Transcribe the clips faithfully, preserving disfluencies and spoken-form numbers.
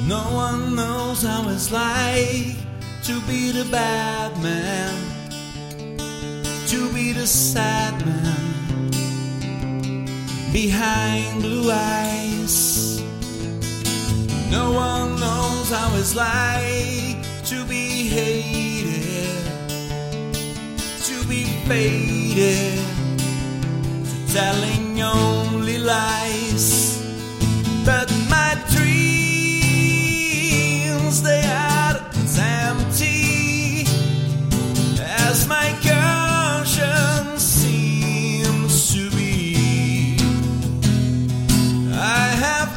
No one knows how it's like to be the bad man, to be the sad man behind blue eyes. No one knows how it's like to be hated, to be faded, to telling only lies. But my dreams, they are as empty as my conscience seems to be. I have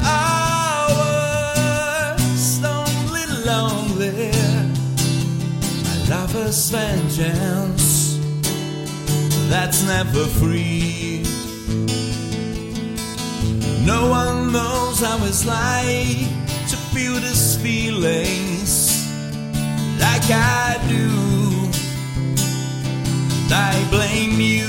hours only lonely, my lover's vengeance that's never free. No one knows how it's like to feel these feelings like I do. I blame you.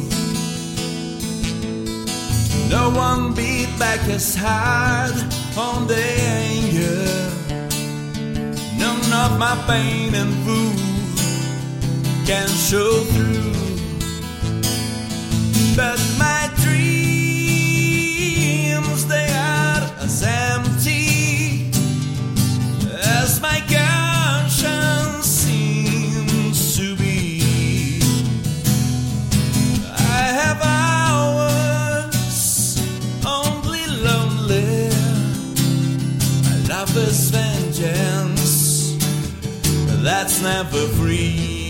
No one beat back as hard on the anger. None of my pain and food can show through. But my dreams, they are as empty as my conscience seems to be. I have hours only lonely, my lover's vengeance that's never free.